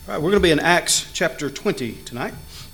All right, we're going to be in Acts chapter 20 tonight.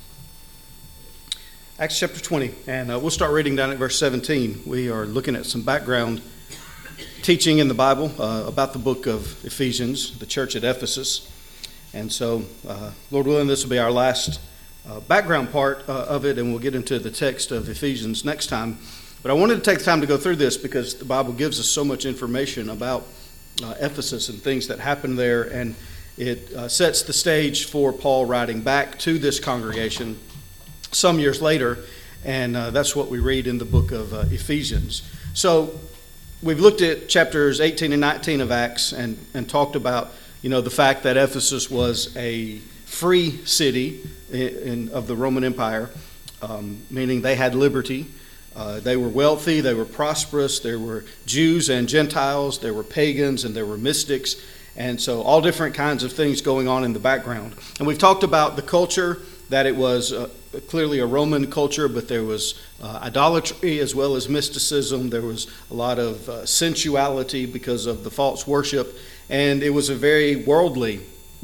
Acts chapter 20, and we'll start reading down at verse 17. We are looking at some background teaching in the Bible about the book of Ephesians, the church at Ephesus. And so, Lord willing, this will be our last background part of it, and we'll get into the text of Ephesians next time. But I wanted to take the time to go through this because the Bible gives us so much information about Ephesus and things that happened there, and it sets the stage for Paul writing back to this congregation some years later, and that's what we read in the book of Ephesians. So we've looked at chapters 18 and 19 of Acts and talked about, the fact that Ephesus was a free city of the Roman Empire, meaning they had liberty. They were wealthy, they were prosperous, there were Jews and Gentiles, there were pagans, and there were mystics. And so all different kinds of things going on in the background. And we've talked about the culture, that it was clearly a Roman culture, but there was idolatry as well as mysticism. There was a lot of sensuality because of the false worship. And it was a very worldly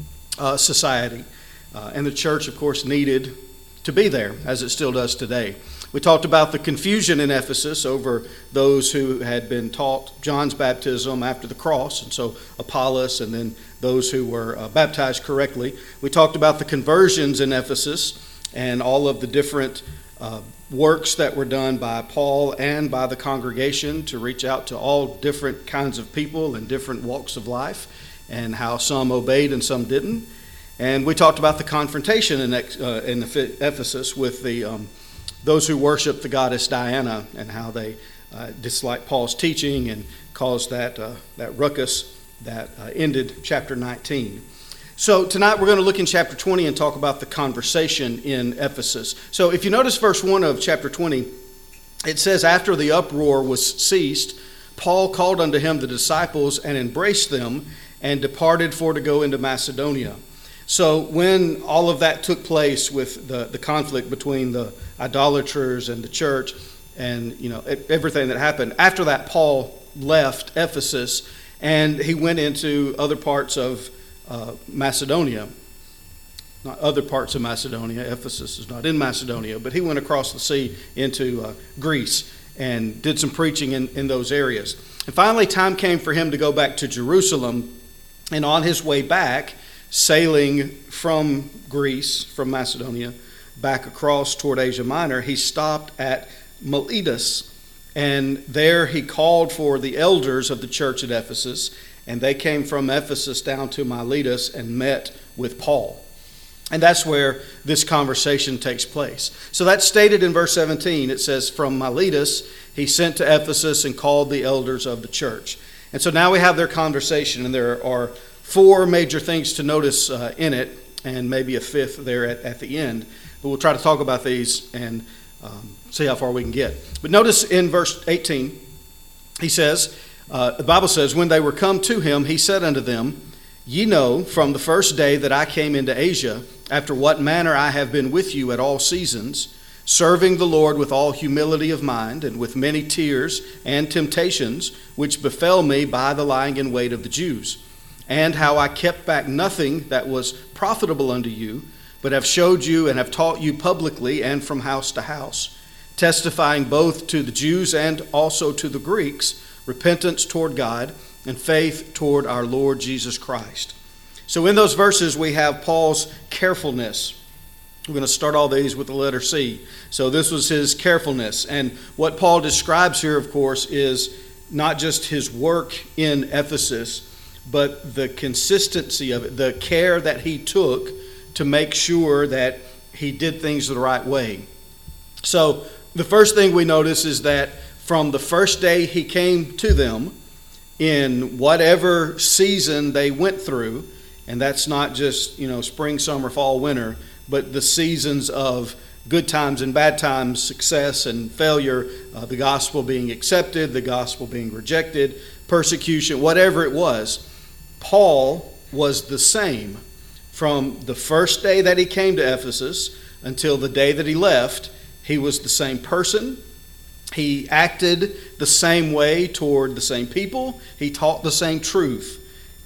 society. And the church, of course, needed to be there, as it still does today. We talked about the confusion in Ephesus over those who had been taught John's baptism after the cross, and so Apollos, and then those who were baptized correctly. We talked about the conversions in Ephesus and all of the different works that were done by Paul and by the congregation to reach out to all different kinds of people in different walks of life, and how some obeyed and some didn't. And we talked about the confrontation in Ephesus with those who worship the goddess Diana, and how they disliked Paul's teaching and caused that ruckus that ended chapter 19. So tonight we're going to look in chapter 20 and talk about the conversation in Ephesus. So if you notice verse 1 of chapter 20, it says, "After the uproar was ceased, Paul called unto him the disciples and embraced them and departed for to go into Macedonia." So when all of that took place with the conflict between the idolaters and the church, and everything that happened, after that Paul left Ephesus and he went into other parts of Macedonia. Not other parts of Macedonia, Ephesus is not in Macedonia, but he went across the sea into Greece and did some preaching in those areas. And finally time came for him to go back to Jerusalem, and on his way back, sailing from Greece, from Macedonia, back across toward Asia Minor, he stopped at Miletus, and there he called for the elders of the church at Ephesus, and they came from Ephesus down to Miletus and met with Paul. And that's where this conversation takes place. So that's stated in verse 17. It says, "From Miletus he sent to Ephesus and called the elders of the church." And so now we have their conversation, and there are four major things to notice in it, and maybe a fifth there at the end. But we'll try to talk about these and see how far we can get. But notice in verse 18, he says, the Bible says, "When they were come to him, he said unto them, Ye know from the first day that I came into Asia, after what manner I have been with you at all seasons, serving the Lord with all humility of mind, and with many tears and temptations, which befell me by the lying in wait of the Jews. And how I kept back nothing that was profitable unto you, but have showed you and have taught you publicly and from house to house, testifying both to the Jews and also to the Greeks, repentance toward God and faith toward our Lord Jesus Christ." So in those verses we have Paul's carefulness. We're going to start all these with the letter C. So this was his carefulness. And what Paul describes here, of course, is not just his work in Ephesus, but the consistency of it, the care that he took to make sure that he did things the right way. So the first thing we notice is that from the first day he came to them, in whatever season they went through, and that's not just spring, summer, fall, winter, but the seasons of good times and bad times, success and failure, the gospel being accepted, the gospel being rejected, persecution, whatever it was, Paul was the same from the first day that he came to Ephesus until the day that he left. He was the same person. He acted the same way toward the same people. He taught the same truth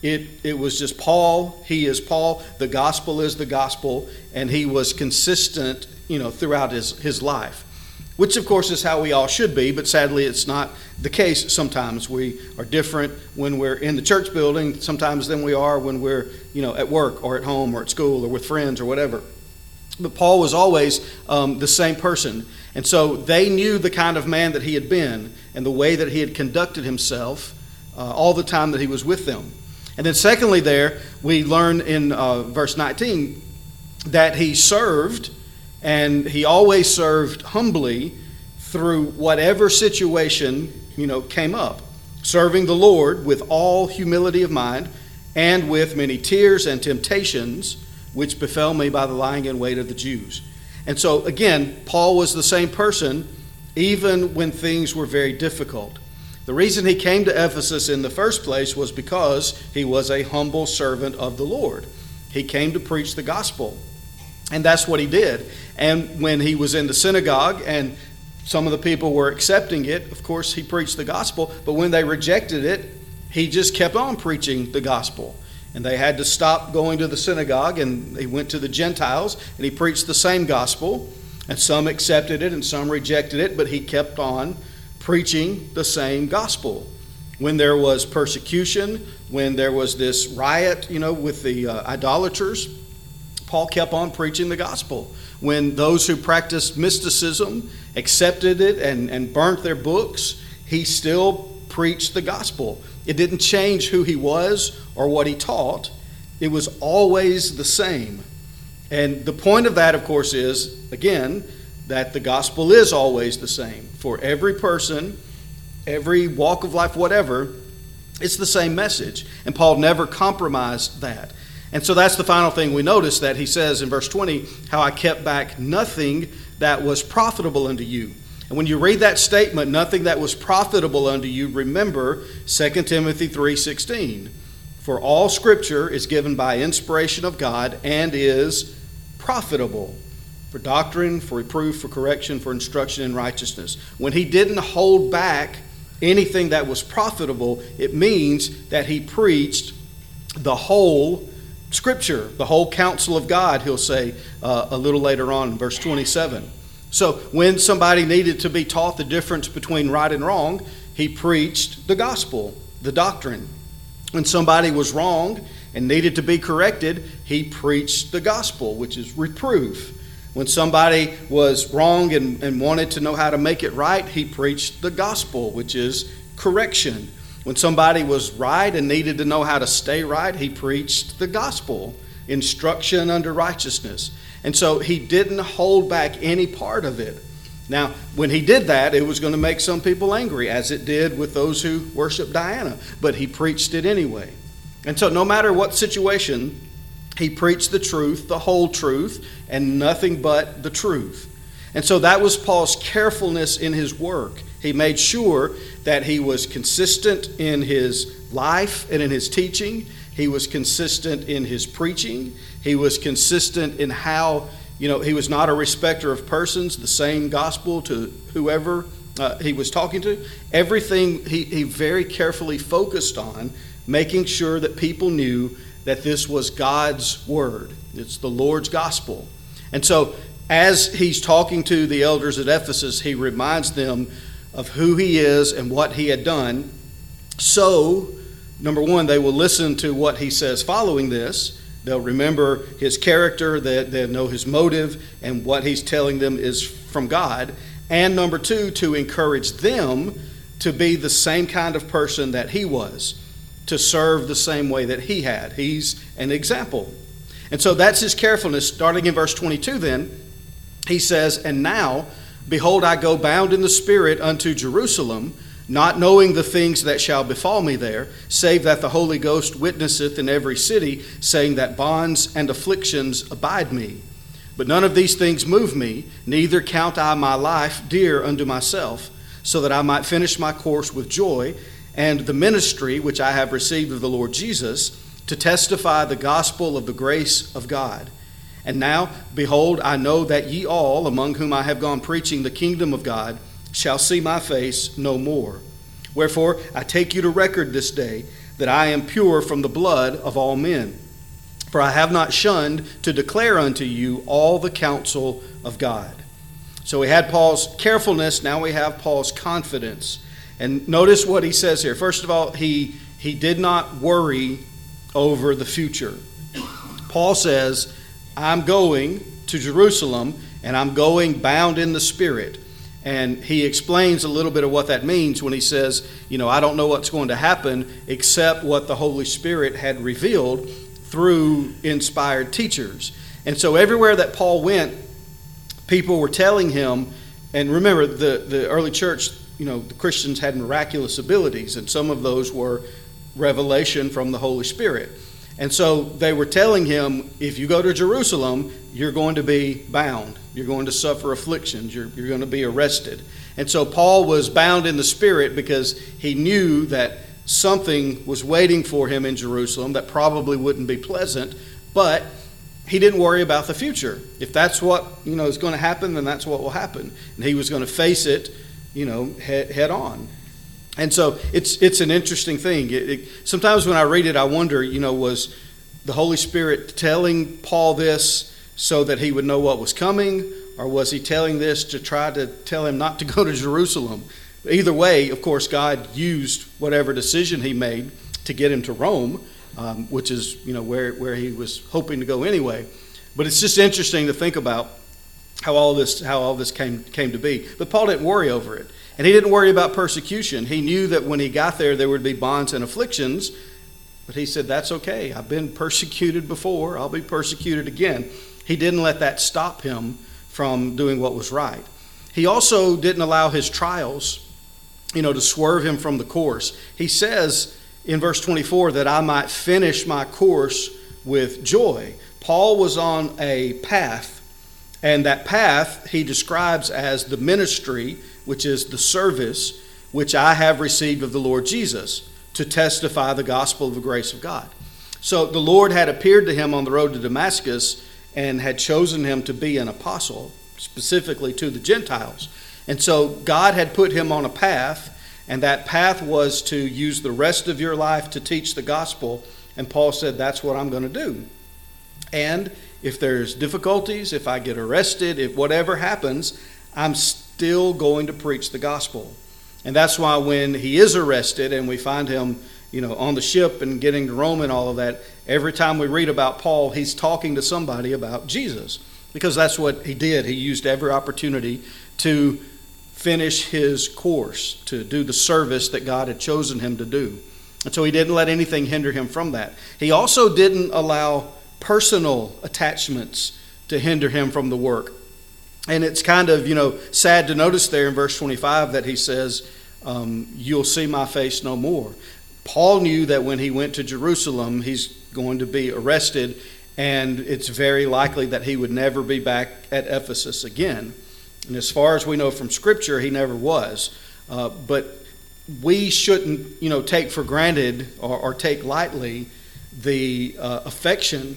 It was just Paul. He is Paul. The gospel is the gospel. And he was consistent, throughout his life, which of course is how we all should be. But sadly, it's not the case sometimes. We are different when we're in the church building sometimes than we are when we're, at work or at home or at school or with friends or whatever. But Paul was always the same person. And so they knew the kind of man that he had been and the way that he had conducted himself all the time that he was with them. And then secondly there, we learn in verse 19 that he served, and he always served humbly through whatever situation, came up, serving the Lord with all humility of mind and with many tears and temptations, which befell me by the lying in wait of the Jews. And so, again, Paul was the same person even when things were very difficult. The reason he came to Ephesus in the first place was because he was a humble servant of the Lord. He came to preach the gospel, and that's what he did. And when he was in the synagogue and some of the people were accepting it, of course, he preached the gospel. But when they rejected it, he just kept on preaching the gospel. And they had to stop going to the synagogue, and he went to the Gentiles, and he preached the same gospel. And some accepted it, and some rejected it, but he kept on preaching the same gospel. When there was persecution, when there was this riot, with the idolaters, Paul kept on preaching the gospel. When those who practiced mysticism accepted it and burnt their books, he still preached the gospel. It didn't change who he was or what he taught. It was always the same. And the point of that, of course, is, again, that the gospel is always the same. For every person, every walk of life, whatever, it's the same message. And Paul never compromised that. And so that's the final thing we notice, that he says in verse 20, how I kept back nothing that was profitable unto you. And when you read that statement, nothing that was profitable unto you, remember 2 Timothy 3:16. For all Scripture is given by inspiration of God and is profitable for doctrine, for reproof, for correction, for instruction in righteousness. When he didn't hold back anything that was profitable, it means that he preached the whole Scripture, the whole counsel of God, he'll say a little later on in verse 27. So when somebody needed to be taught the difference between right and wrong, he preached the gospel, the doctrine. When somebody was wrong and needed to be corrected, he preached the gospel, which is reproof. When somebody was wrong and wanted to know how to make it right, he preached the gospel, which is correction. When somebody was right and needed to know how to stay right, he preached the gospel, instruction unto righteousness. And so he didn't hold back any part of it. Now, when he did that, it was going to make some people angry, as it did with those who worship Diana. But he preached it anyway. And so no matter what situation, he preached the truth, the whole truth, and nothing but the truth. And so that was Paul's carefulness in his work. He made sure that he was consistent in his life and in his teaching. He was consistent in his preaching. He was consistent in how, he was not a respecter of persons, the same gospel to whoever he was talking to. Everything he very carefully focused on, making sure that people knew that this was God's word. It's the Lord's gospel. And so as he's talking to the elders at Ephesus, he reminds them of who he is and what he had done. So, number one, they will listen to what he says following this. They'll remember his character, they'll know his motive, and what he's telling them is from God. And number two, to encourage them to be the same kind of person that he was, to serve the same way that he had. He's an example. And so that's his carefulness. Starting in verse 22 then, he says, And now, behold, I go bound in the Spirit unto Jerusalem, not knowing the things that shall befall me there, save that the Holy Ghost witnesseth in every city, saying that bonds and afflictions abide me. But none of these things move me, neither count I my life dear unto myself, so that I might finish my course with joy, and the ministry which I have received of the Lord Jesus, to testify the gospel of the grace of God. And now, behold, I know that ye all, among whom I have gone preaching the kingdom of God, shall see my face no more. Wherefore, I take you to record this day, that I am pure from the blood of all men. For I have not shunned to declare unto you all the counsel of God. So we had Paul's carefulness, now we have Paul's confidence. And notice what he says here. First of all, he did not worry over the future. Paul says, I'm going to Jerusalem, and I'm going bound in the Spirit. And he explains a little bit of what that means when he says, I don't know what's going to happen except what the Holy Spirit had revealed through inspired teachers. And so everywhere that Paul went, people were telling him, and remember, the early church, the Christians had miraculous abilities, and some of those were revelation from the Holy Spirit. And so they were telling him, if you go to Jerusalem, you're going to be bound. You're going to suffer afflictions. You're going to be arrested. And so Paul was bound in the Spirit because he knew that something was waiting for him in Jerusalem that probably wouldn't be pleasant, but he didn't worry about the future. If that's what is going to happen, then that's what will happen. And he was going to face it, head on. And so it's an interesting thing. Sometimes when I read it, I wonder, was the Holy Spirit telling Paul this so that he would know what was coming, or was he telling this to try to tell him not to go to Jerusalem? Either way, of course, God used whatever decision he made to get him to Rome, which is where he was hoping to go anyway. But it's just interesting to think about how all this came to be. But Paul didn't worry over it. And he didn't worry about persecution. He knew that when he got there would be bonds and afflictions. But he said, that's okay. I've been persecuted before. I'll be persecuted again. He didn't let that stop him from doing what was right. He also didn't allow his trials, to swerve him from the course. He says in verse 24 that I might finish my course with joy. Paul was on a path, and that path he describes as the ministry, which is the service which I have received of the Lord Jesus, to testify the gospel of the grace of God. So the Lord had appeared to him on the road to Damascus and had chosen him to be an apostle, specifically to the Gentiles. And so God had put him on a path, and that path was to use the rest of your life to teach the gospel. And Paul said, that's what I'm going to do. And if there's difficulties, if I get arrested, if whatever happens, I'm still going to preach the gospel. And that's why when he is arrested and we find him, on the ship and getting to Rome and all of that, every time we read about Paul, he's talking to somebody about Jesus, because that's what he did. He used every opportunity to finish his course, to do the service that God had chosen him to do. And so he didn't let anything hinder him from that. He also didn't allow personal attachments to hinder him from the work. And it's kind of, sad to notice there in verse 25 that he says, you'll see my face no more. Paul knew that when he went to Jerusalem, he's going to be arrested, and it's very likely that he would never be back at Ephesus again. And as far as we know from Scripture, he never was. But we shouldn't, take for granted or take lightly the affection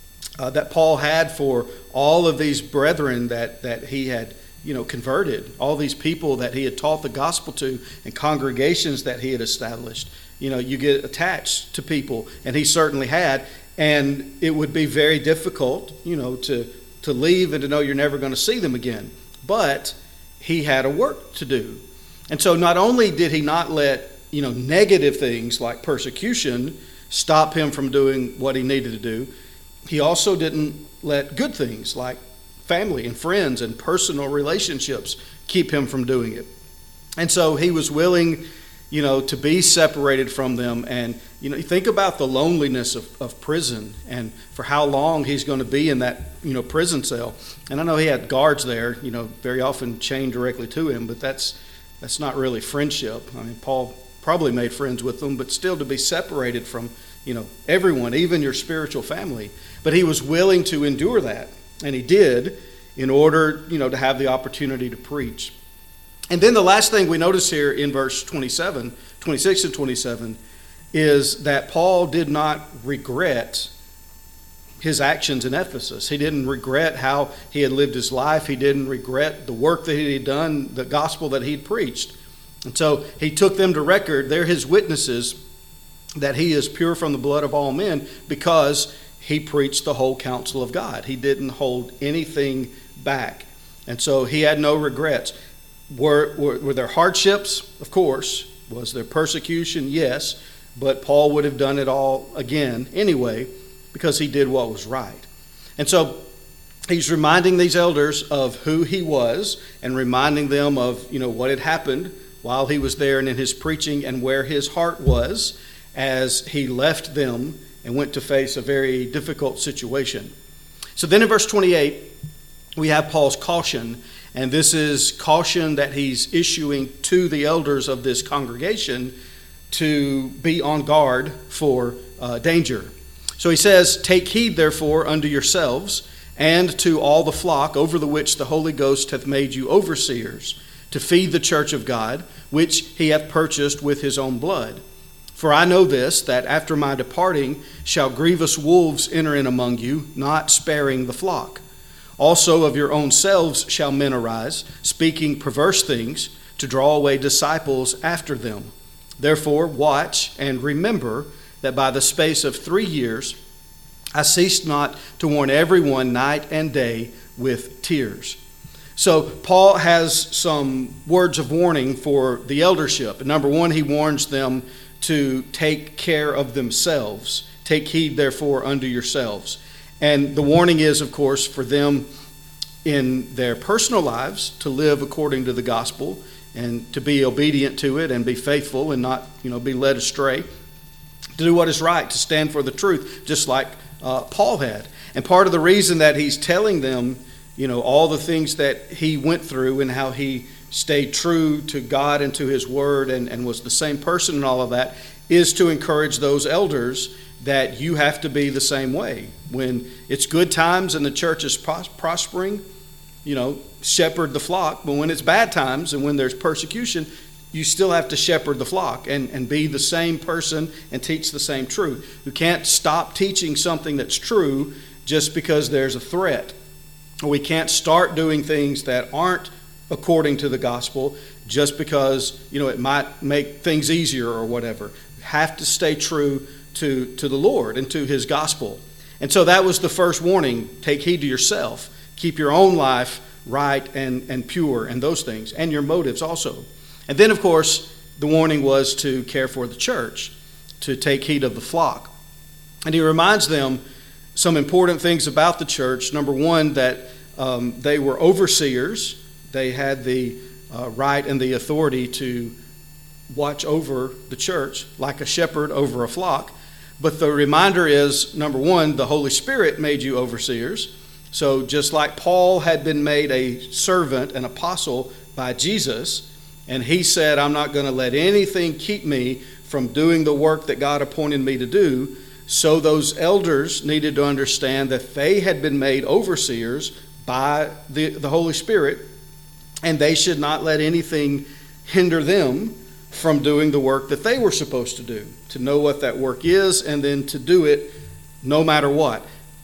that Paul had for all of these brethren that he had, converted, all these people that he had taught the gospel to, and congregations that he had established. You get attached to people, and he certainly had, and it would be very difficult, to leave and to know you're never going to see them again. But he had a work to do. And so not only did he not let, negative things like persecution stop him from doing what he needed to do, he also didn't let good things like family and friends and personal relationships keep him from doing it. And so he was willing, to be separated from them. And, you think about the loneliness of prison and for how long he's going to be in that, prison cell. And I know he had guards there, very often chained directly to him, but that's not really friendship. I mean, Paul probably made friends with them, but still to be separated from, everyone, even your spiritual family. But he was willing to endure that, and he did, in order, to have the opportunity to preach. And then the last thing we notice here in verse 26 and 27, is that Paul did not regret his actions in Ephesus. He didn't regret how he had lived his life. He didn't regret the work that he had done, the gospel that he'd preached. And so he took them to record. They're his witnesses that he is pure from the blood of all men because he preached the whole counsel of God. He didn't hold anything back. And so he had no regrets. Were there hardships? Of course. Was there persecution? Yes. But Paul would have done it all again anyway because he did what was right. And so he's reminding these elders of who he was and reminding them of, what had happened while he was there and in his preaching and where his heart was as he left them and went to face a very difficult situation. So then in verse 28, we have Paul's caution, and this is caution that he's issuing to the elders of this congregation to be on guard for danger. So he says, "Take heed therefore unto yourselves and to all the flock over the which the Holy Ghost hath made you overseers, to feed the church of God, which he hath purchased with his own blood. For I know this, that after my departing shall grievous wolves enter in among you, not sparing the flock. Also of your own selves shall men arise, speaking perverse things, to draw away disciples after them. Therefore watch and remember that by the space of 3 years I ceased not to warn everyone night and day with tears." So Paul has some words of warning for the eldership. Number one, he warns them to take care of themselves. "Take heed therefore unto yourselves." And the warning is, of course, for them in their personal lives to live according to the gospel and to be obedient to it and be faithful and not, be led astray. To do what is right, to stand for the truth, just like Paul had. And part of the reason that he's telling them, all the things that he went through and how he stayed true to God and to his word and was the same person and all of that, is to encourage those elders that you have to be the same way. When it's good times and the church is prospering, shepherd the flock. But when it's bad times and when there's persecution, you still have to shepherd the flock and be the same person and teach the same truth. You can't stop teaching something that's true just because there's a threat. We can't start doing things that aren't according to the gospel just because, it might make things easier or whatever. You have to stay true to the Lord and to his gospel. And so that was the first warning. Take heed to yourself. Keep your own life right and pure and those things, and your motives also. And then, of course, the warning was to care for the church, to take heed of the flock. And he reminds them some important things about the church. Number one, that they were overseers. They had the right and the authority to watch over the church like a shepherd over a flock. But the reminder is, number one, the Holy Spirit made you overseers. So just like Paul had been made a servant, an apostle by Jesus, and he said, "I'm not going to let anything keep me from doing the work that God appointed me to do," so those elders needed to understand that they had been made overseers by the Holy Spirit, and they should not let anything hinder them from doing the work that they were supposed to do, to know what that work is, and then to do it no matter what.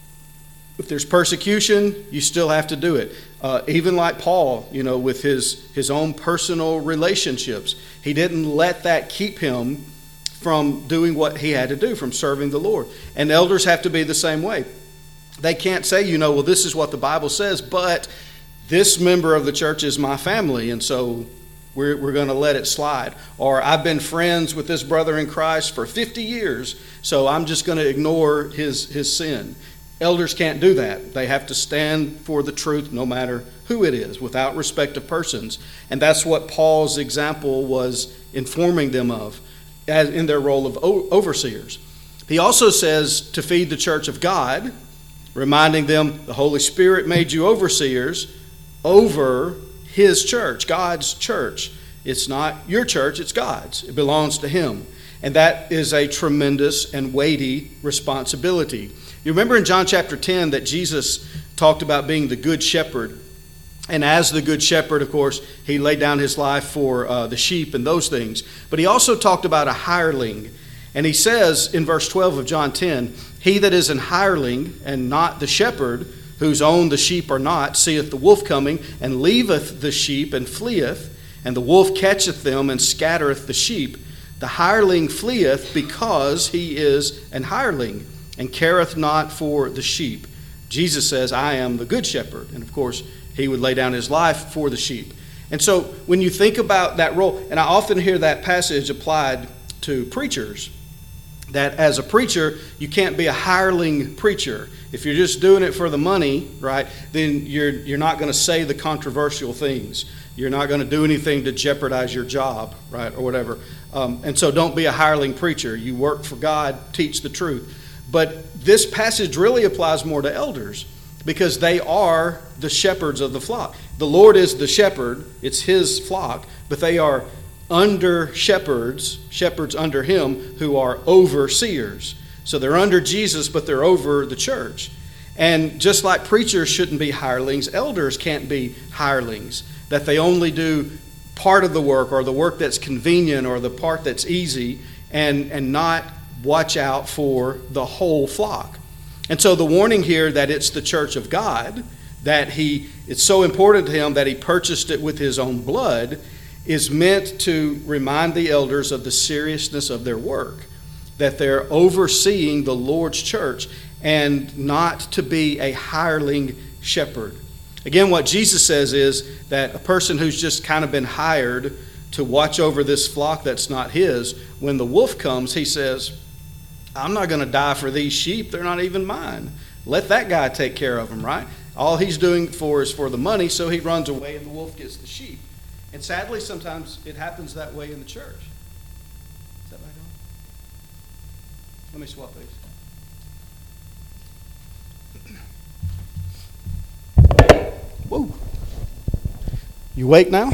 If there's persecution, you still have to do it. Even like Paul, with his own personal relationships, he didn't let that keep him from doing what he had to do, from serving the Lord. And elders have to be the same way. They can't say, well, this is what the Bible says, but this member of the church is my family, and so we're going to let it slide. Or I've been friends with this brother in Christ for 50 years, so I'm just going to ignore his sin. Elders can't do that. They have to stand for the truth no matter who it is, without respect of persons. And that's what Paul's example was informing them of as in their role of overseers. He also says to feed the church of God, reminding them the Holy Spirit made you overseers over his church, God's church. It's not your church, it's God's. It belongs to him. And that is a tremendous and weighty responsibility. You remember in John chapter 10 that Jesus talked about being the good shepherd. And as the good shepherd, of course, he laid down his life for the sheep and those things. But he also talked about a hireling. And he says in verse 12 of John 10, "He that is an hireling and not the shepherd, whose own the sheep are not, seeth the wolf coming, and leaveth the sheep and fleeth, and the wolf catcheth them and scattereth the sheep. The hireling fleeth because he is an hireling, and careth not for the sheep. Jesus says, I am the good shepherd. And of course, he would lay down his life for the sheep. And so when you think about that role, and I often hear that passage applied to preachers, that as a preacher, you can't be a hireling preacher. If you're just doing it for the money, right, then you're not going to say the controversial things. You're not going to do anything to jeopardize your job, right, or whatever. And so don't be a hireling preacher. You work for God, teach the truth. But this passage really applies more to elders because they are the shepherds of the flock. The Lord is the shepherd. It's his flock, but they are under shepherds under him who are overseers. So they're under Jesus, but they're over the church. And just like preachers shouldn't be hirelings, elders can't be hirelings, that they only do part of the work or the work that's convenient or the part that's easy and not watch out for the whole flock. And so the warning here that it's the church of God, that it's so important to him that he purchased it with his own blood, is meant to remind the elders of the seriousness of their work, that they're overseeing the Lord's church and not to be a hireling shepherd. Again, what Jesus says is that a person who's just kind of been hired to watch over this flock that's not his, when the wolf comes, he says, I'm not going to die for these sheep. They're not even mine. Let that guy take care of them, right? All he's doing is for the money, so he runs away and the wolf gets the sheep. And sadly, sometimes it happens that way in the church. Is that back on? Let me swap these. Whoa. You awake now?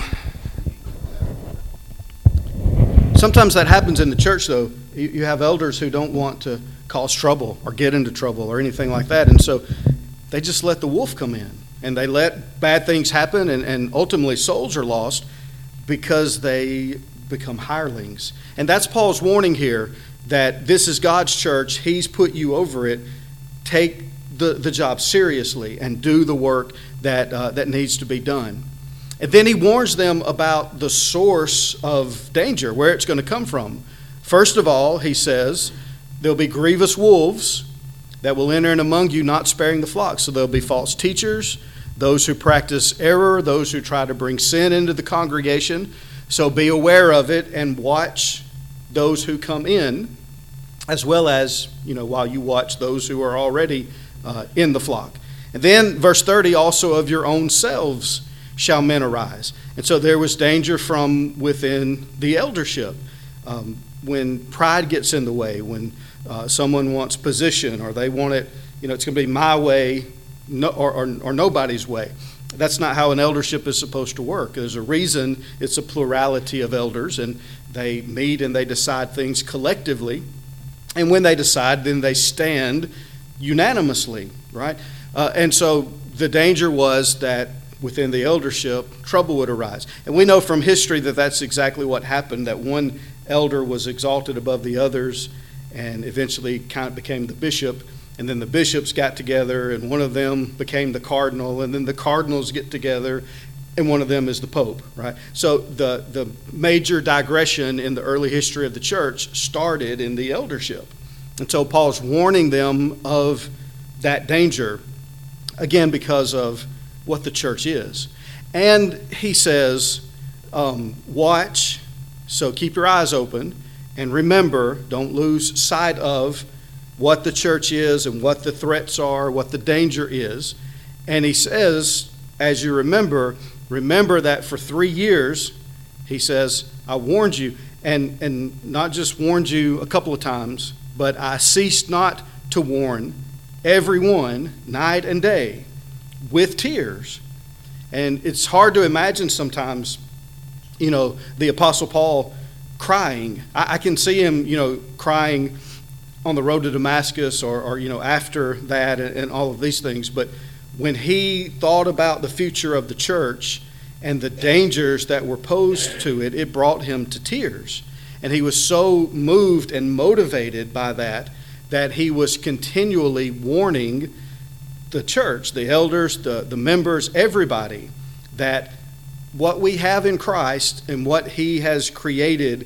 Sometimes that happens in the church, though. You have elders who don't want to cause trouble or get into trouble or anything like that. And so they just let the wolf come in. And they let bad things happen, and ultimately souls are lost because they become hirelings. And that's Paul's warning here, that this is God's church. He's put you over it. Take the job seriously and do the work that needs to be done. And then he warns them about the source of danger, where it's going to come from. First of all, he says, there'll be grievous wolves that will enter in among you, not sparing the flock. So there'll be false teachers, those who practice error, those who try to bring sin into the congregation. So be aware of it and watch those who come in, as well as, while you watch those who are already in the flock. And then verse 30, also of your own selves shall men arise. And so there was danger from within the eldership. When pride gets in the way, when someone wants position or they want it, it's going to be my way or nobody's way. That's not how an eldership is supposed to work. There's a reason it's a plurality of elders, and they meet and they decide things collectively. And when they decide, then they stand unanimously, right? And so the danger was that within the eldership, trouble would arise. And we know from history that that's exactly what happened, that one elder was exalted above the others and eventually kind of became the bishop. And then the bishops got together and one of them became the cardinal, and then the cardinals get together and one of them is the pope, right? So the major digression in the early history of the church started in the eldership. And so Paul's warning them of that danger, again, because of what the church is. And he says, watch, so keep your eyes open, and remember, don't lose sight of what the church is and what the threats are, what the danger is. And he says, as you remember that for 3 years, he says, I warned you, and not just warned you a couple of times, but I ceased not to warn everyone night and day with tears. And it's hard to imagine sometimes, the Apostle Paul crying. I can see him, crying on the road to Damascus or after that and all of these things. But when he thought about the future of the church and the dangers that were posed to it, it brought him to tears. And he was so moved and motivated by that he was continually warning the church, the elders, the members, everybody, that what we have in Christ and what he has created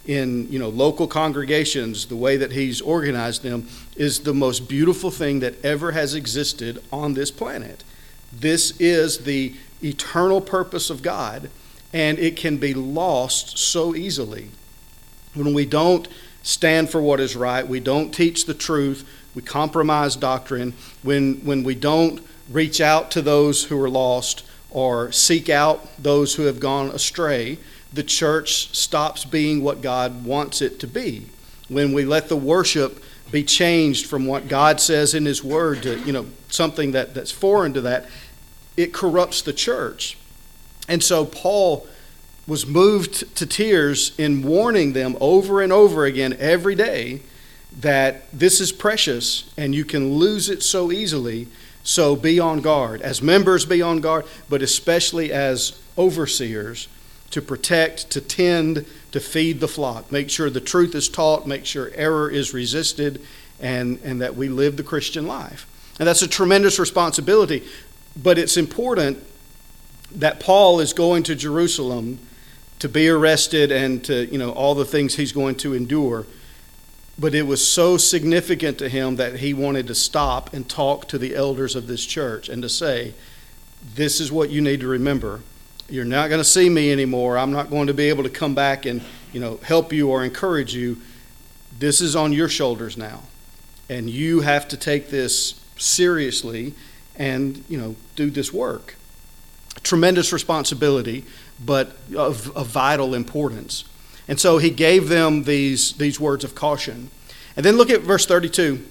in local congregations, the way that he's organized them is the most beautiful thing that ever has existed on this planet. This is the eternal purpose of God, and it can be lost so easily when we don't stand for what is right, we don't teach the truth, we compromise doctrine, when we don't reach out to those who are lost or seek out those who have gone astray. The church stops being what God wants it to be. When we let the worship be changed from what God says in His Word to something that's foreign to that, it corrupts the church. And so Paul was moved to tears in warning them over and over again every day that this is precious and you can lose it so easily. So be on guard. As members, be on guard, but especially as overseers, to protect, to tend, to feed the flock. Make sure the truth is taught, make sure error is resisted, and that we live the Christian life. And that's a tremendous responsibility, but it's important that Paul is going to Jerusalem to be arrested and to, all the things he's going to endure. But it was so significant to him that he wanted to stop and talk to the elders of this church and to say, this is what you need to remember. You're not going to see me anymore. I'm not going to be able to come back and, help you or encourage you. This is on your shoulders now. And you have to take this seriously and, do this work. Tremendous responsibility, but of vital importance. And so he gave them these words of caution. And then look at verse 32.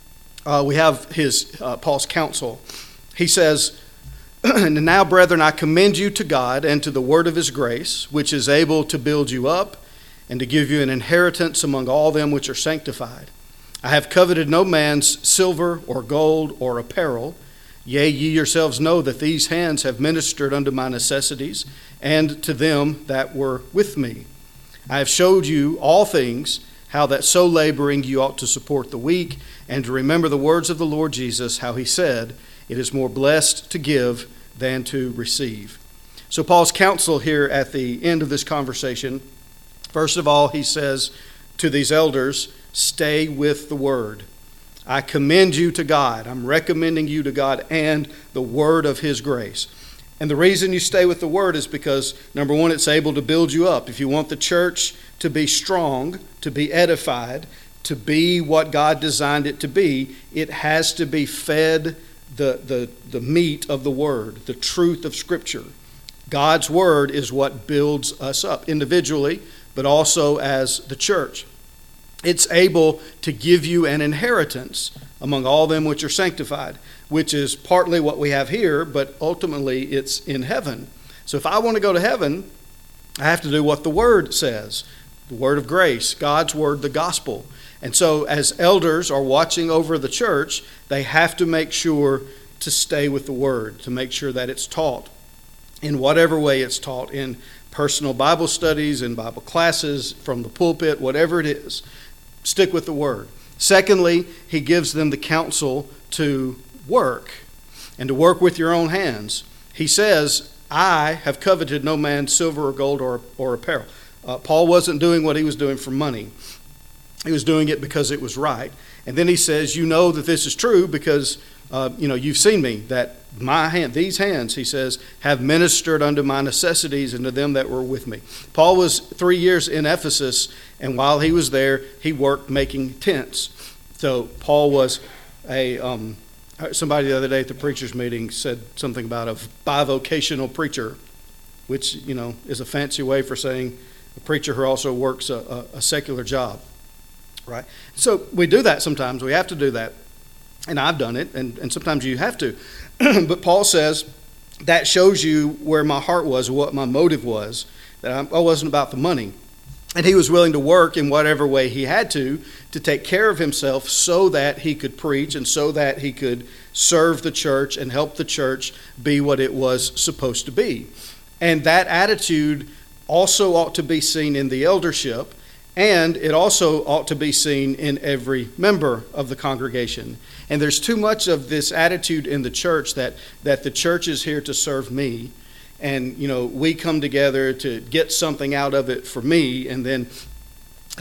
We have Paul's counsel. He says, "And now, brethren, I commend you to God and to the word of His grace, which is able to build you up and to give you an inheritance among all them which are sanctified. I have coveted no man's silver or gold or apparel. Yea, ye yourselves know that these hands have ministered unto my necessities, and to them that were with me. I have showed you all things, how that so laboring you ought to support the weak, and to remember the words of the Lord Jesus, how He said, it is more blessed to give than to receive." So Paul's counsel here at the end of this conversation, first of all, he says to these elders, stay with the word. I commend you to God. I'm recommending you to God and the word of His grace. And the reason you stay with the word is because, number one, it's able to build you up. If you want the church to be strong, to be edified, to be what God designed it to be, it has to be fed the meat of the word, the truth of Scripture. God's word is what builds us up individually, but also as the church. It's able to give you an inheritance among all them which are sanctified, which is partly what we have here, but ultimately it's in heaven. So if I want to go to heaven, I have to do what the Word says, the word of grace, God's word, the gospel. And so as elders are watching over the church, they have to make sure to stay with the word, to make sure that it's taught in whatever way it's taught, in personal Bible studies, in Bible classes, from the pulpit, whatever it is. Stick with the word. Secondly, he gives them the counsel to work and to work with your own hands. He says, I have coveted no man's silver or gold or apparel. Paul wasn't doing what he was doing for money. He was doing it because it was right. And then he says, you know that this is true because, you've seen me, that these hands, he says, have ministered unto my necessities and to them that were with me. Paul was 3 years in Ephesus, and while he was there, he worked making tents. So Paul was somebody the other day at the preacher's meeting said something about a bivocational preacher, which, is a fancy way for saying a preacher who also works a secular job, right? So we do that sometimes. We have to do that. And I've done it, and sometimes you have to. But Paul says that shows you where my heart was, what my motive was, that I wasn't about the money. And he was willing to work in whatever way he had to take care of himself so that he could preach and so that he could serve the church and help the church be what it was supposed to be. And that attitude also ought to be seen in the eldership, and it also ought to be seen in every member of the congregation. And there's too much of this attitude in the church that the church is here to serve me, and we come together to get something out of it for me, and then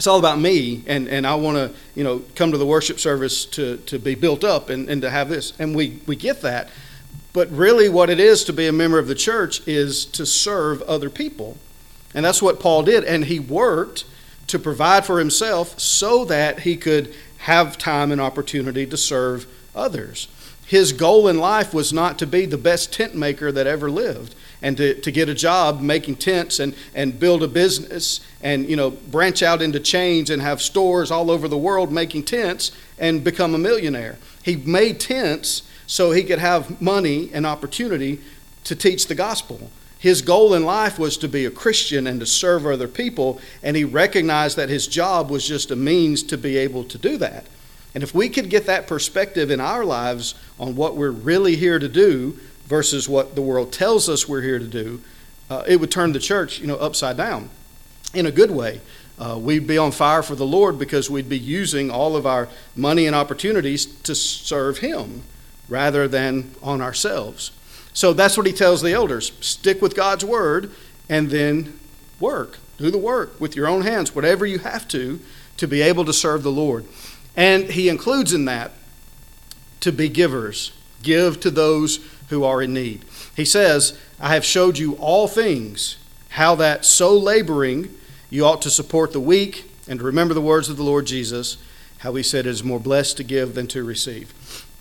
it's all about me, and I want to, come to the worship service to be built up and to have this. And we get that. But really what it is to be a member of the church is to serve other people. And that's what Paul did. And he worked to provide for himself so that he could have time and opportunity to serve others. His goal in life was not to be the best tent maker that ever lived and to get a job making tents and build a business and, branch out into chains and have stores all over the world making tents and become a millionaire. He made tents so he could have money and opportunity to teach the gospel. His goal in life was to be a Christian and to serve other people, and he recognized that his job was just a means to be able to do that. And if we could get that perspective in our lives on what we're really here to do versus what the world tells us we're here to do, it would turn the church, upside down in a good way. We'd be on fire for the Lord because we'd be using all of our money and opportunities to serve him rather than on ourselves. So that's what he tells the elders. Stick with God's word and then work. Do the work with your own hands, whatever you have to be able to serve the Lord. And he includes in that to be givers. Give to those who are in need. He says, I have showed you all things, how that so laboring you ought to support the weak and to remember the words of the Lord Jesus, how he said it is more blessed to give than to receive.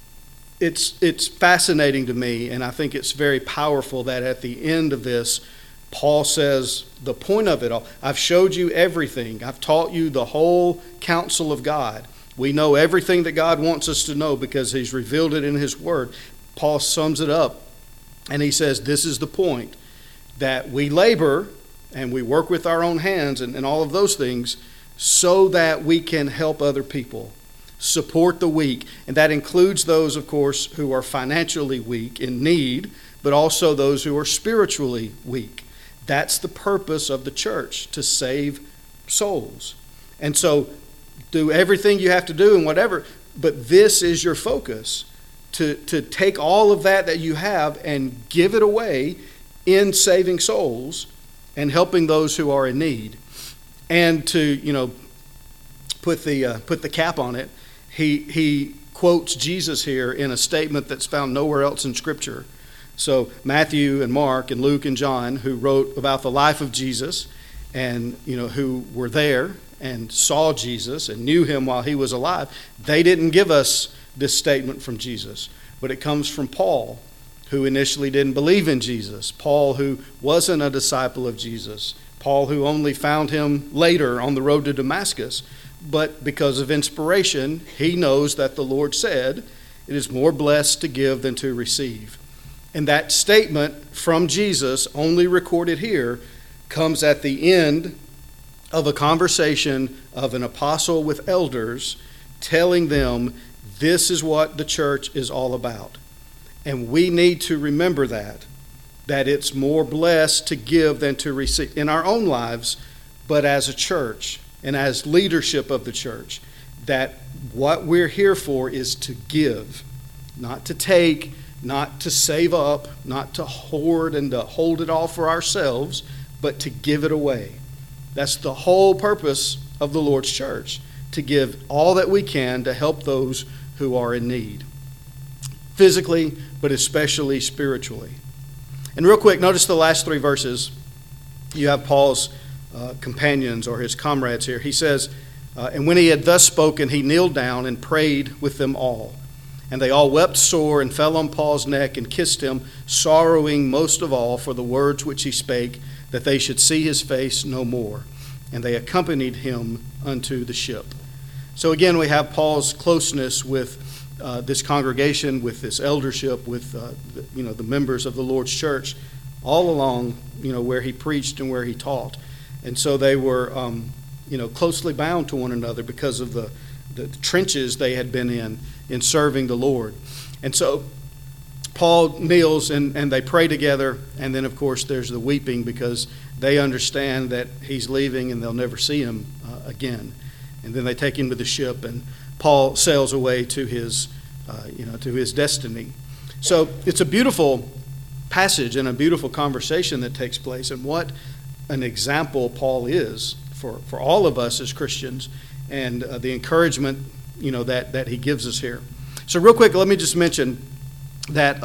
It's fascinating to me, and I think it's very powerful that at the end of this, Paul says the point of it all, I've showed you everything. I've taught you the whole counsel of God. We know everything that God wants us to know because he's revealed it in his word. Paul sums it up, and he says this is the point, that we labor and we work with our own hands and all of those things so that we can help other people, support the weak. And that includes those, of course, who are financially weak, in need, but also those who are spiritually weak. That's the purpose of the church, to save souls. And so do everything you have to do and whatever, but this is your focus, to take all of that you have and give it away in saving souls and helping those who are in need. And to, put the cap on it, he quotes Jesus here in a statement that's found nowhere else in Scripture. So Matthew and Mark and Luke and John, who wrote about the life of Jesus and, who were there and saw Jesus and knew him while he was alive, they didn't give us this statement from Jesus. But it comes from Paul, who initially didn't believe in Jesus. Paul, who wasn't a disciple of Jesus. Paul, who only found him later on the road to Damascus. But because of inspiration, he knows that the Lord said, it is more blessed to give than to receive. And that statement from Jesus, only recorded here, comes at the end of a conversation of an apostle with elders telling them this is what the church is all about. And we need to remember that it's more blessed to give than to receive in our own lives, but as a church and as leadership of the church, that what we're here for is to give, not to take, not to save up, not to hoard and to hold it all for ourselves, but to give it away. That's the whole purpose of the Lord's church, to give all that we can to help those who are in need, physically, but especially spiritually. And real quick, notice the last three verses. You have Paul's companions or his comrades here. He says, and when he had thus spoken, he kneeled down and prayed with them all. And they all wept sore and fell on Paul's neck and kissed him, sorrowing most of all for the words which he spake, that they should see his face no more. And they accompanied him unto the ship. So again, we have Paul's closeness with this congregation, with this eldership, with the members of the Lord's church, all along where he preached and where he taught. And so they were closely bound to one another because of the trenches they had been in serving the Lord. And so Paul kneels and they pray together, and then of course there's the weeping because they understand that he's leaving and they'll never see him again. And then they take him to the ship, and Paul sails away to his destiny. So it's a beautiful passage and a beautiful conversation that takes place, and what an example Paul is for all of us as Christians, and the encouragement, that he gives us here. So real quick, let me just mention that,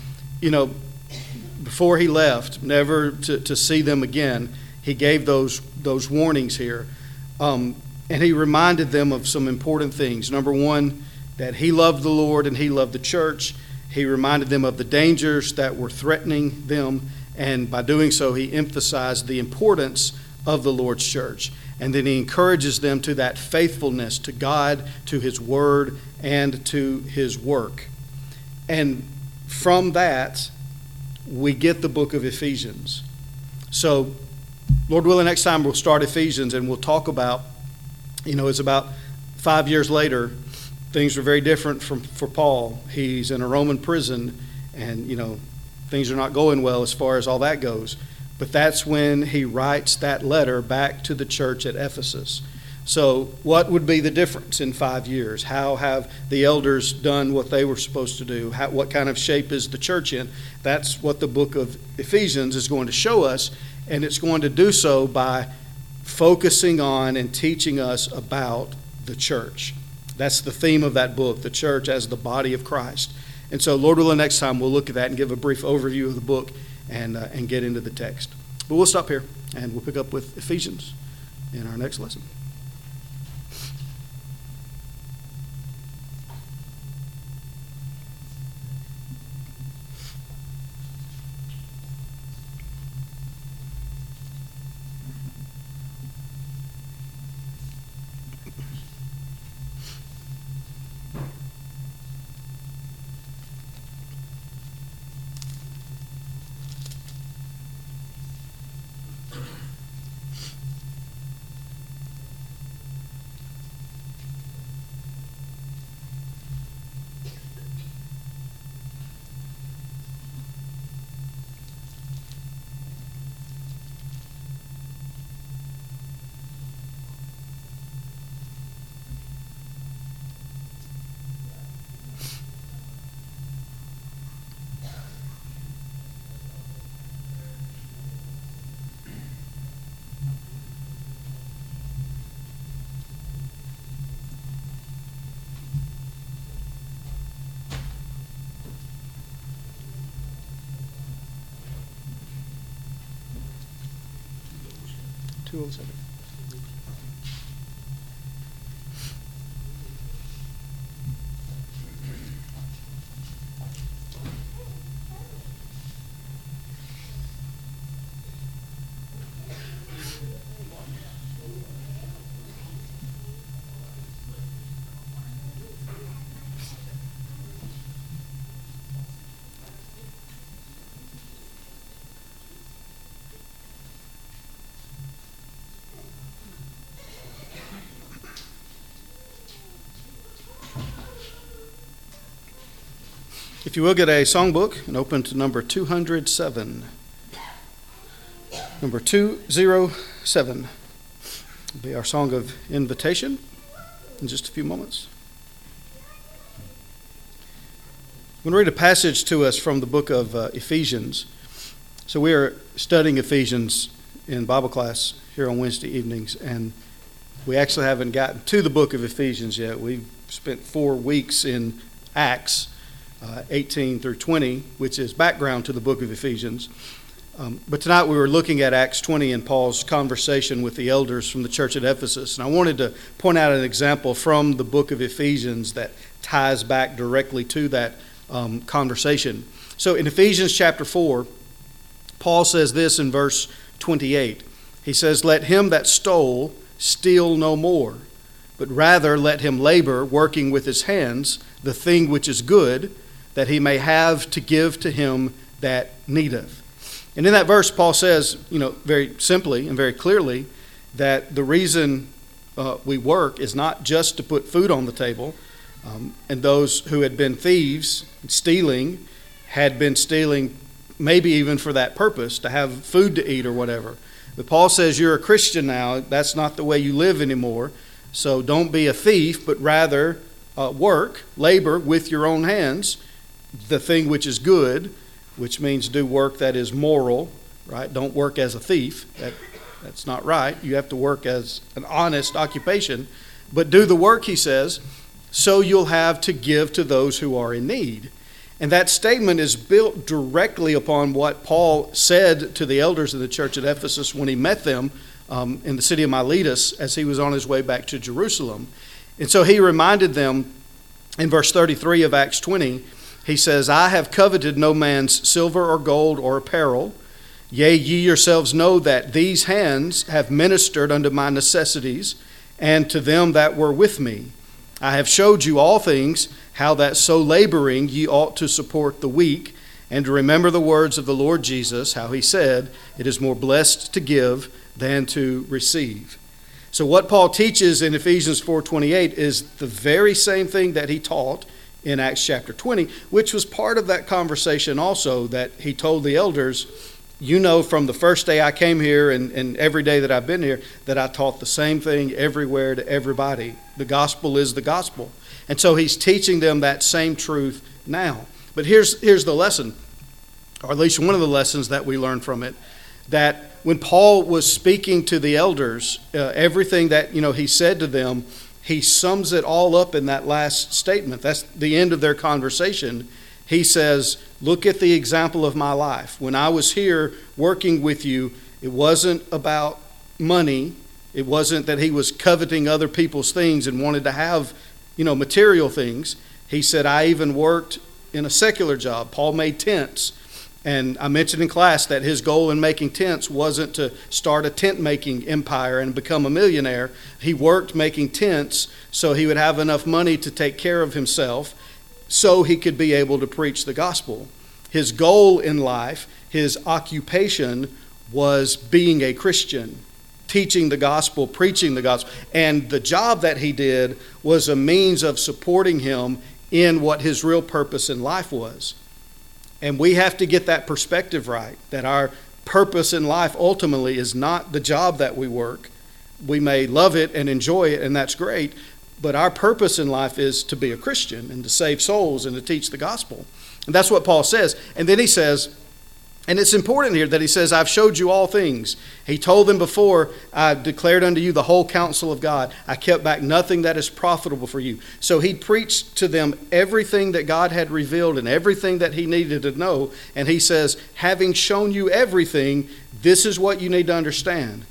before he left, never to see them again, he gave those warnings here. And he reminded them of some important things. Number one, that he loved the Lord and he loved the church. He reminded them of the dangers that were threatening them. And by doing so, he emphasized the importance of the Lord's church. And then he encourages them to that faithfulness to God, to his word, and to his work. And from that, we get the book of Ephesians. So, Lord willing, next time we'll start Ephesians and we'll talk about, it's about 5 years later. Things are very different for Paul. He's in a Roman prison, and, things are not going well as far as all that goes. But that's when he writes that letter back to the church at Ephesus. So what would be the difference in 5 years? How have the elders done what they were supposed to do? What kind of shape is the church in? That's what the book of Ephesians is going to show us, and it's going to do so by focusing on and teaching us about the church. That's the theme of that book, the church as the body of Christ. And so, Lord willing, next time we'll look at that and give a brief overview of the book and get into the text. But we'll stop here, and we'll pick up with Ephesians in our next lesson. If you will, get a songbook and open to number 207. Number 207 will be our song of invitation in just a few moments. I'm going to read a passage to us from the book of Ephesians. So we are studying Ephesians in Bible class here on Wednesday evenings, and we actually haven't gotten to the book of Ephesians yet. We've spent 4 weeks in Acts 18 through 20, which is background to the book of Ephesians. But tonight we were looking at Acts 20 and Paul's conversation with the elders from the church at Ephesus. And I wanted to point out an example from the book of Ephesians that ties back directly to that conversation. So in Ephesians chapter 4, Paul says this in verse 28. He says, "Let him that stole steal no more, but rather let him labor, working with his hands, the thing which is good, that he may have to give to him that needeth." And in that verse, Paul says, very simply and very clearly, that the reason we work is not just to put food on the table. And those who had been thieves, stealing, had been stealing maybe even for that purpose, to have food to eat or whatever. But Paul says you're a Christian now. That's not the way you live anymore. So don't be a thief, but rather work, labor with your own hands, the thing which is good, which means do work that is moral, right? Don't work as a thief. That's not right. You have to work as an honest occupation. But do the work, he says, so you'll have to give to those who are in need. And that statement is built directly upon what Paul said to the elders of the church at Ephesus when he met them in the city of Miletus as he was on his way back to Jerusalem. And so he reminded them in verse 33 of Acts 20, he says, I have coveted no man's silver or gold or apparel. Yea, ye yourselves know that these hands have ministered unto my necessities, and to them that were with me. I have showed you all things, how that so laboring ye ought to support the weak, and to remember the words of the Lord Jesus, how he said, it is more blessed to give than to receive. So what Paul teaches in Ephesians 4:28 is the very same thing that he taught in Acts chapter 20, which was part of that conversation also that he told the elders, you know from the first day I came here and every day that I've been here that I taught the same thing everywhere to everybody. The gospel is the gospel. And so he's teaching them that same truth now. But here's the lesson, or at least one of the lessons that we learn from it, that when Paul was speaking to the elders, everything that he said to them, he sums it all up in that last statement. That's the end of their conversation. He says, look at the example of my life. When I was here working with you, it wasn't about money. It wasn't that he was coveting other people's things and wanted to have, material things. He said, I even worked in a secular job. Paul made tents. And I mentioned in class that his goal in making tents wasn't to start a tent-making empire and become a millionaire. He worked making tents so he would have enough money to take care of himself so he could be able to preach the gospel. His goal in life, his occupation, was being a Christian, teaching the gospel, preaching the gospel. And the job that he did was a means of supporting him in what his real purpose in life was. And we have to get that perspective right, that our purpose in life ultimately is not the job that we work. We may love it and enjoy it, and that's great, but our purpose in life is to be a Christian and to save souls and to teach the gospel. And that's what Paul says. And then he says, and it's important here that he says, I've showed you all things. He told them before, I declared unto you the whole counsel of God. I kept back nothing that is profitable for you. So he preached to them everything that God had revealed and everything that he needed to know. And he says, having shown you everything, this is what you need to understand.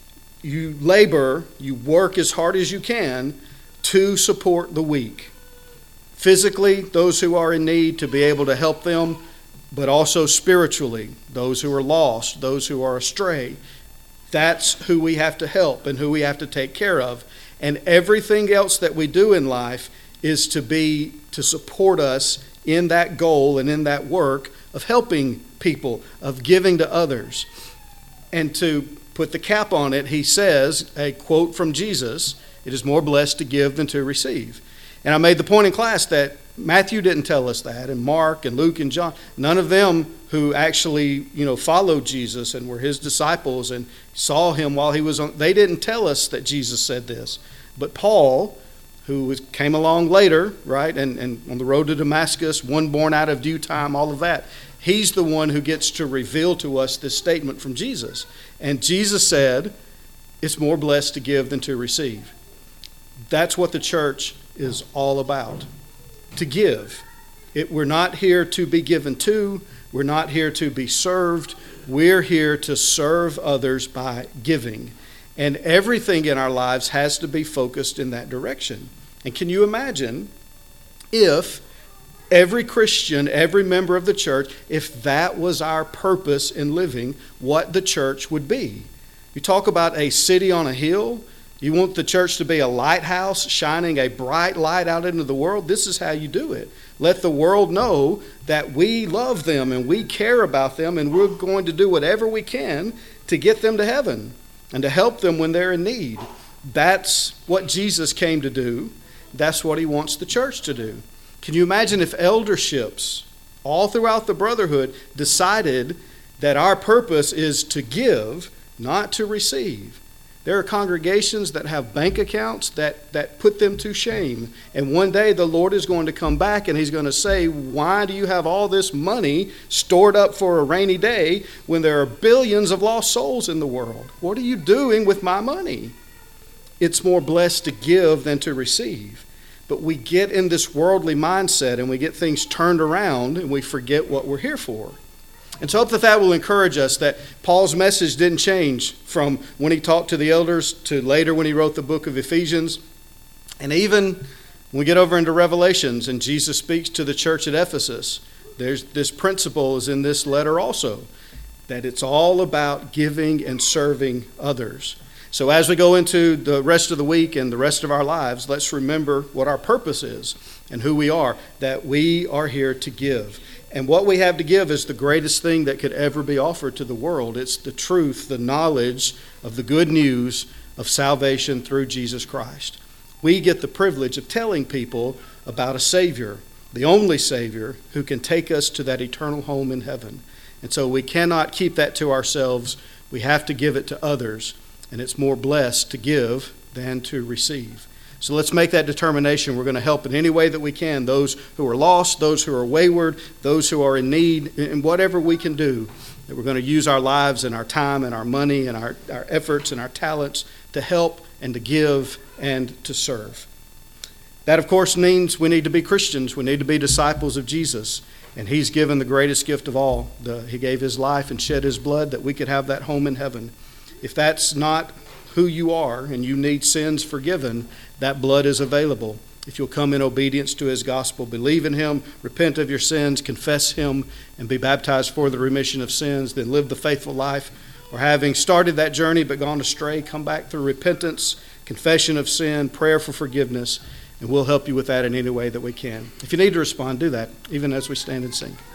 You labor, you work as hard as you can to support the weak. Physically, those who are in need, to be able to help them, but also spiritually, those who are lost, those who are astray. That's who we have to help and who we have to take care of. And everything else that we do in life is to support us in that goal and in that work of helping people, of giving to others. And to put the cap on it, he says, a quote from Jesus, it is more blessed to give than to receive. And I made the point in class that Matthew didn't tell us that, and Mark and Luke and John, none of them who actually, followed Jesus and were his disciples and saw him while he was on, they didn't tell us that Jesus said this. But Paul, who came along later, right, and on the road to Damascus, one born out of due time, all of that, he's the one who gets to reveal to us this statement from Jesus. And Jesus said, it's more blessed to give than to receive. That's what the church is all about. To give. We're not here to be given to. We're not here to be served. We're here to serve others by giving. And everything in our lives has to be focused in that direction. And can you imagine if every Christian, every member of the church, if that was our purpose in living, what the church would be? You talk about a city on a hill. You want the church to be a lighthouse shining a bright light out into the world? This is how you do it. Let the world know that we love them and we care about them and we're going to do whatever we can to get them to heaven and to help them when they're in need. That's what Jesus came to do. That's what he wants the church to do. Can you imagine if elderships all throughout the brotherhood decided that our purpose is to give, not to receive? There are congregations that have bank accounts that put them to shame. And one day the Lord is going to come back and he's going to say, why do you have all this money stored up for a rainy day when there are billions of lost souls in the world? What are you doing with my money? It's more blessed to give than to receive. But we get in this worldly mindset and we get things turned around and we forget what we're here for. And so I hope that will encourage us that Paul's message didn't change from when he talked to the elders to later when he wrote the book of Ephesians. And even when we get over into Revelations and Jesus speaks to the church at Ephesus, there's this principle is in this letter also, that it's all about giving and serving others. So as we go into the rest of the week and the rest of our lives, let's remember what our purpose is and who we are, that we are here to give. And what we have to give is the greatest thing that could ever be offered to the world. It's the truth, the knowledge of the good news of salvation through Jesus Christ. We get the privilege of telling people about a Savior, the only Savior who can take us to that eternal home in heaven. And so we cannot keep that to ourselves. We have to give it to others. And it's more blessed to give than to receive. So let's make that determination. We're going to help in any way that we can, those who are lost, those who are wayward, those who are in need, and whatever we can do, that we're going to use our lives and our time and our money and our efforts and our talents to help and to give and to serve. That, of course, means we need to be Christians. We need to be disciples of Jesus. And he's given the greatest gift of all. He gave his life and shed his blood that we could have that home in heaven. If that's not who you are and you need sins forgiven, that blood is available. If you'll come in obedience to his gospel, believe in him, repent of your sins, confess him, and be baptized for the remission of sins, then live the faithful life. Or having started that journey but gone astray, come back through repentance, confession of sin, prayer for forgiveness, and we'll help you with that in any way that we can. If you need to respond, do that, even as we stand and sing.